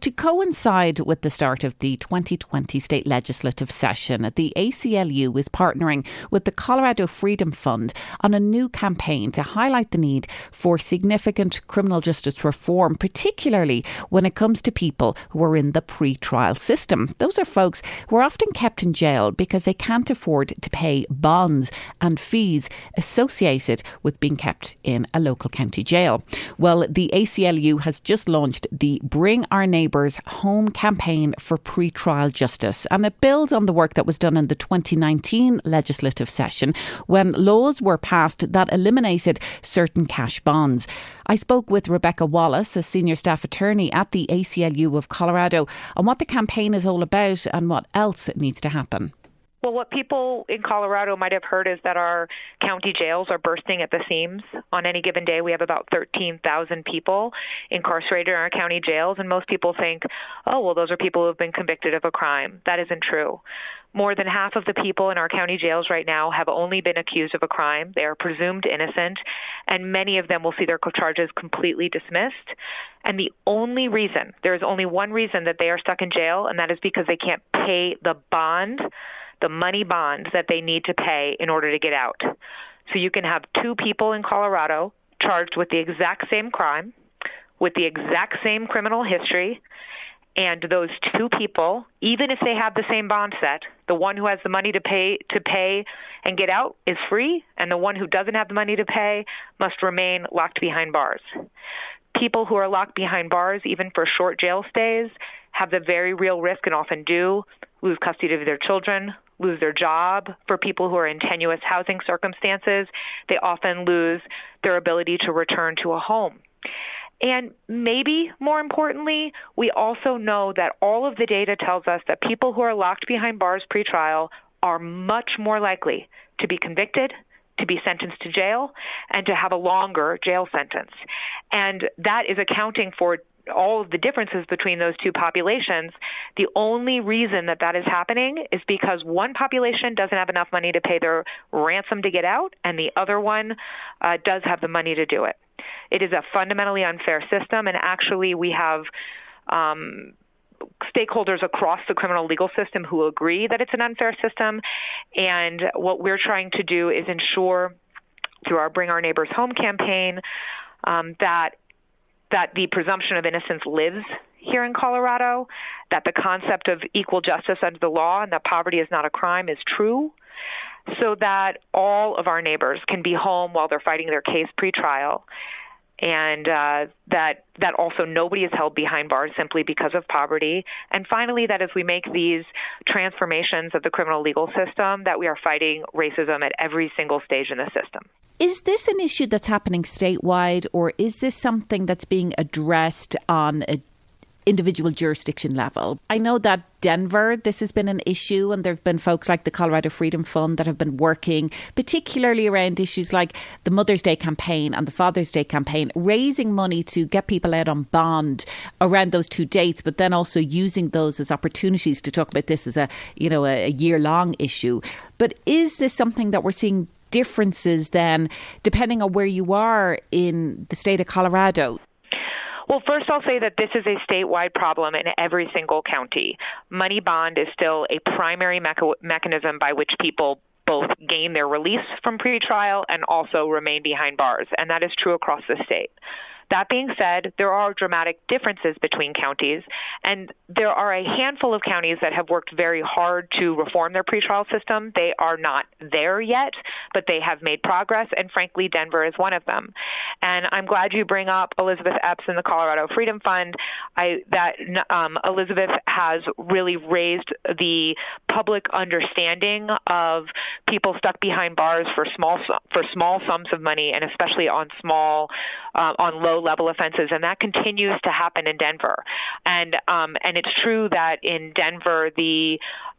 To coincide with the start of the 2020 state legislative session, the ACLU is partnering with the Colorado Freedom Fund on a new campaign to highlight the need for significant criminal justice reform, particularly when it comes to people who are in the pre-trial system. Those are folks who are often kept in jail because they can't afford to pay bonds and fees associated with being kept in a local county jail. Well, the ACLU has just launched the Bring Our Neighbours Home campaign for pre-trial justice, and it builds on the work that was done in the 2019 legislative session when laws were passed that eliminated certain cash bonds. I spoke with Rebecca Wallace, a senior staff attorney at the ACLU of Colorado, on what the campaign is all about and what else needs to happen. Well, what people in Colorado might have heard is that our county jails are bursting at the seams. On any given day, we have about 13,000 people incarcerated in our county jails, and most people think, oh, well, those are people who have been convicted of a crime. That isn't true. More than half of the people in our county jails right now have only been accused of a crime. They are presumed innocent, and many of them will see their charges completely dismissed. And the only reason, there is only one reason that they are stuck in jail, and that is because they can't pay the bond, the money bond that they need to pay in order to get out. So you can have two people in Colorado charged with the exact same crime, with the exact same criminal history, and those two people, even if they have the same bond set, the one who has the money to pay and get out is free, and the one who doesn't have the money to pay must remain locked behind bars. People who are locked behind bars, even for short jail stays, have the very real risk, and often do, lose custody of their children, lose their job. For people who are in tenuous housing circumstances, they often lose their ability to return to a home. And maybe more importantly, we also know that all of the data tells us that people who are locked behind bars pre-trial are much more likely to be convicted, to be sentenced to jail, and to have a longer jail sentence. And that is accounting for all of the differences between those two populations. The only reason that that is happening is because one population doesn't have enough money to pay their ransom to get out, and the other one does have the money to do it. It is a fundamentally unfair system, and actually we have stakeholders across the criminal legal system who agree that it's an unfair system. And what we're trying to do is ensure through our Bring Our Neighbors Home campaign that the presumption of innocence lives here in Colorado, that the concept of equal justice under the law and that poverty is not a crime is true, so that all of our neighbors can be home while they're fighting their case pre-trial, and that also nobody is held behind bars simply because of poverty. And finally, that as we make these transformations of the criminal legal system, that we are fighting racism at every single stage in the system. Is this an issue that's happening statewide, or is this something that's being addressed on a individual jurisdiction level? I know that Denver, this has been an issue, and there have been folks like the Colorado Freedom Fund that have been working particularly around issues like the Mother's Day campaign and the Father's Day campaign, raising money to get people out on bond around those two dates, but then also using those as opportunities to talk about this as a year-long issue. But is this something that we're seeing differences then, depending on where you are in the state of Colorado? Well, first I'll say that this is a statewide problem in every single county. Money bond is still a primary mechanism by which people both gain their release from pretrial and also remain behind bars, and that is true across the state. That being said, there are dramatic differences between counties, and there are a handful of counties that have worked very hard to reform their pretrial system. They are not there yet, but they have made progress, and frankly, Denver is one of them. And I'm glad you bring up Elizabeth Epps and the Colorado Freedom Fund. Elizabeth has really raised the public understanding of people stuck behind bars for small sums of money, and especially on low-level offenses, and that continues to happen in Denver. And it's true that in Denver, the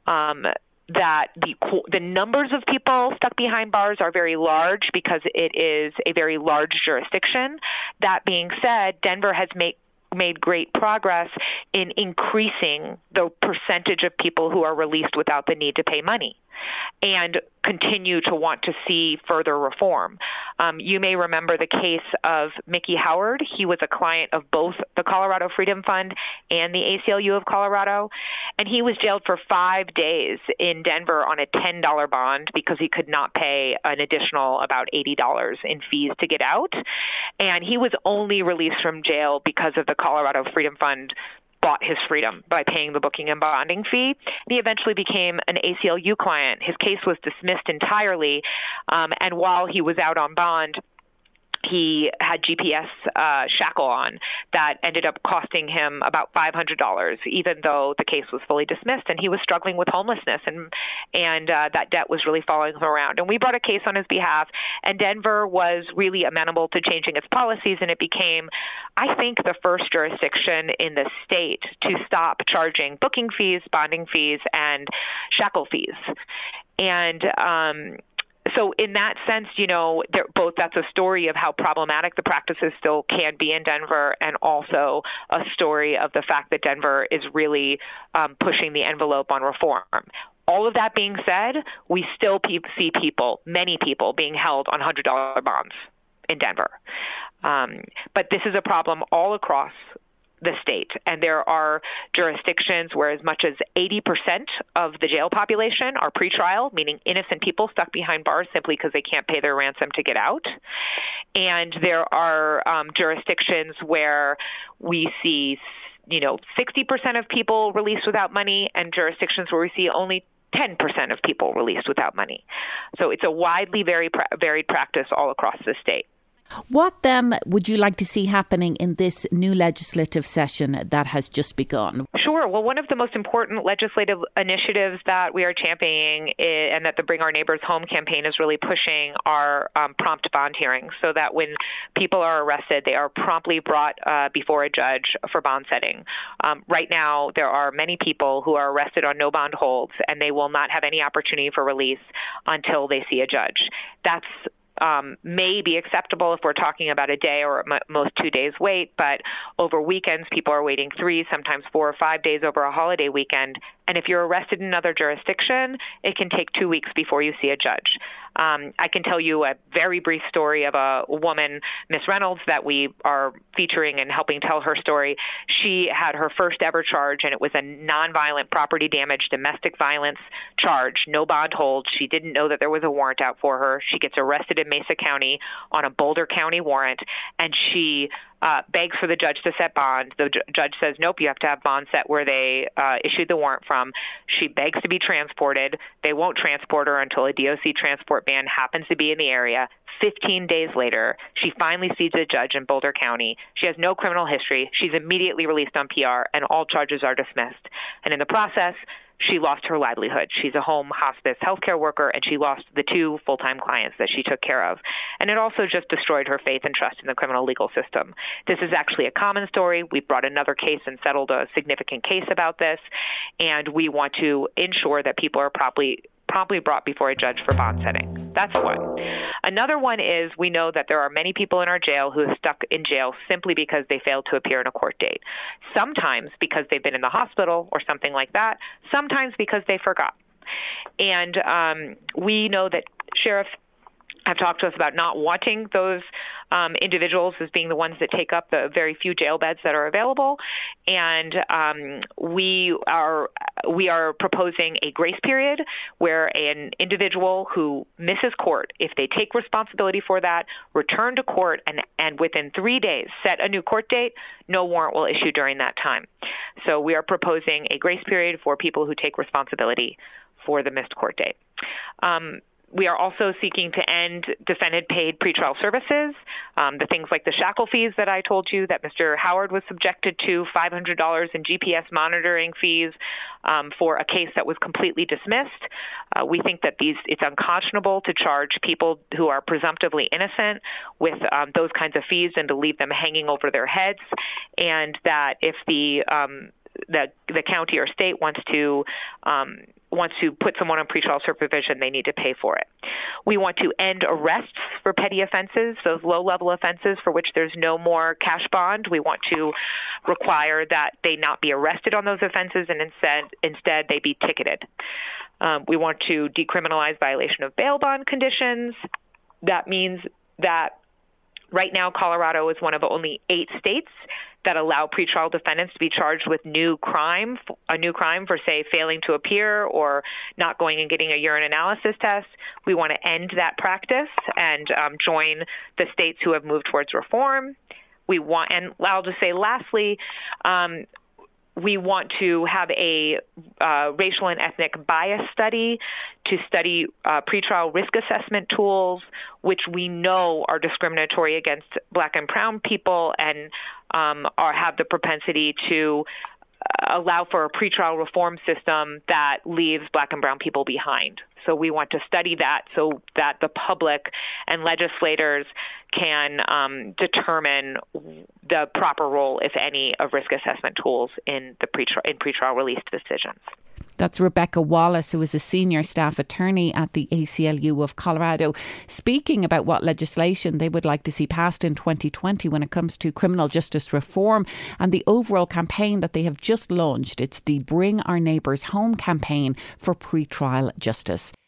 numbers of people stuck behind bars are very large because it is a very large jurisdiction. That being said, Denver has made great progress in increasing the percentage of people who are released without the need to pay money. and continue to want to see further reform. You may remember the case of Mickey Howard. He was a client of both the Colorado Freedom Fund and the ACLU of Colorado, and he was jailed for 5 days in Denver on a $10 bond because he could not pay an additional about $80 in fees to get out. And he was only released from jail because of the Colorado Freedom Fund bought his freedom by paying the booking and bonding fee. He eventually became an ACLU client. His case was dismissed entirely, and while he was out on bond, he had GPS shackle on that ended up costing him about $500, even though the case was fully dismissed, and he was struggling with homelessness, and that debt was really following him around. And we brought a case on his behalf, and Denver was really amenable to changing its policies, and it became, I think, the first jurisdiction in the state to stop charging booking fees, bonding fees, and shackle fees. And so in that sense, that's a story of how problematic the practices still can be in Denver, and also a story of the fact that Denver is really pushing the envelope on reform. All of that being said, we still see many people being held on $100 bonds in Denver. But this is a problem all across the state, and there are jurisdictions where as much as 80% of the jail population are pretrial, meaning innocent people stuck behind bars simply because they can't pay their ransom to get out. And there are jurisdictions where we see 60% of people released without money, and jurisdictions where we see only 10% of people released without money. So it's a widely varied practice all across the state. What then would you like to see happening in this new legislative session that has just begun? Sure. Well, one of the most important legislative initiatives that we are championing and that the Bring Our Neighbors Home campaign is really pushing are prompt bond hearings, so that when people are arrested, they are promptly brought before a judge for bond setting. Right now, there are many people who are arrested on no bond holds, and they will not have any opportunity for release until they see a judge. That's may be acceptable if we're talking about a day or at most 2 days wait, but over weekends, people are waiting 3, sometimes 4 or 5 days over a holiday weekend. And if you're arrested in another jurisdiction, it can take 2 weeks before you see a judge. I can tell you a very brief story of a woman, Miss Reynolds, that we are featuring and helping tell her story. She had her first ever charge, and it was a nonviolent property damage, domestic violence charge, no bond hold. She didn't know that there was a warrant out for her. She gets arrested in Mesa County on a Boulder County warrant, and she begs for the judge to set bond. The judge says, nope, you have to have bond set where they issued the warrant from. She begs to be transported. They won't transport her until a DOC transport ban happens to be in the area. 15 days later, she finally sees a judge in Boulder County. She has no criminal history. She's immediately released on PR, and all charges are dismissed. And in the process, she lost her livelihood. She's a home hospice healthcare worker, and she lost the 2 full-time clients that she took care of. And it also just destroyed her faith and trust in the criminal legal system. This is actually a common story. We've brought another case and settled a significant case about this, and we want to ensure that people are promptly brought before a judge for bond setting. That's one. Another one is we know that there are many people in our jail who are stuck in jail simply because they failed to appear in a court date. Sometimes because they've been in the hospital or something like that. Sometimes because they forgot. And we know that sheriffs have talked to us about not wanting those individuals as being the ones that take up the very few jail beds that are available. And we are proposing a grace period where an individual who misses court, if they take responsibility for that, return to court, and within 3 days set a new court date, no warrant will issue during that time. So we are proposing a grace period for people who take responsibility for the missed court date. We are also seeking to end defendant-paid pretrial services, the things like the shackle fees that I told you that Mr. Howard was subjected to, $500 in GPS monitoring fees for a case that was completely dismissed. We think that it's unconscionable to charge people who are presumptively innocent with those kinds of fees and to leave them hanging over their heads, and that if the county or state wants to put someone on pretrial supervision, they need to pay for it. We want to end arrests for petty offenses, those low-level offenses for which there's no more cash bond. We want to require that they not be arrested on those offenses and instead they be ticketed. We want to decriminalize violation of bail bond conditions. That means that right now, Colorado is one of only 8 states that allow pretrial defendants to be charged with a new crime for, say, failing to appear or not going and getting a urine analysis test. We want to end that practice and join the states who have moved towards reform. And I'll just say, lastly, we want to have a racial and ethnic bias study to study pretrial risk assessment tools, which we know are discriminatory against Black and brown people and have the propensity to allow for a pretrial reform system that leaves Black and brown people behind. So we want to study that so that the public and legislators can determine the proper role, if any, of risk assessment tools in pretrial release decisions. That's Rebecca Wallace, who is a senior staff attorney at the ACLU of Colorado, speaking about what legislation they would like to see passed in 2020 when it comes to criminal justice reform and the overall campaign that they have just launched. It's the Bring Our Neighbours Home campaign for pretrial justice.